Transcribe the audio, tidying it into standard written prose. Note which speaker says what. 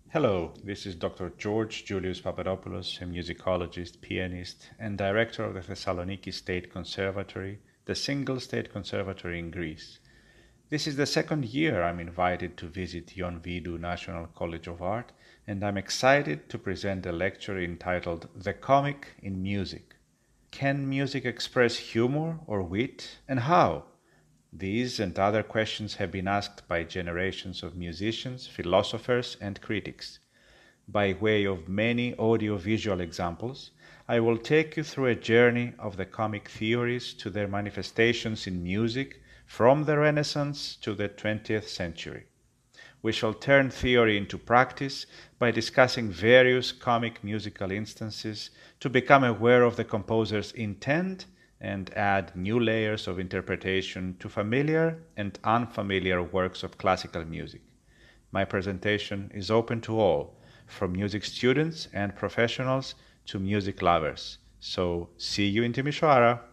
Speaker 1: Hello, this is Dr. George Julius Papadopoulos, a musicologist, pianist, and director of the Thessaloniki State Conservatory, the single state conservatory in Greece. This is the second year I'm invited to visit Ion Vidou National College of Art, and I'm excited to present a lecture entitled The Comic in Music. Can music express humor or wit, and how? These and other questions have been asked by generations of musicians, philosophers, and critics. By way of many audio-visual examples, I will take you through a journey of the comic theories to their manifestations in music from the Renaissance to the 20th century. We shall turn theory into practice by discussing various comic musical instances to become aware of the composer's intent and add new layers of interpretation to familiar and unfamiliar works of classical music. My presentation is open to all, from music students and professionals to music lovers. So, see you in Timisoara!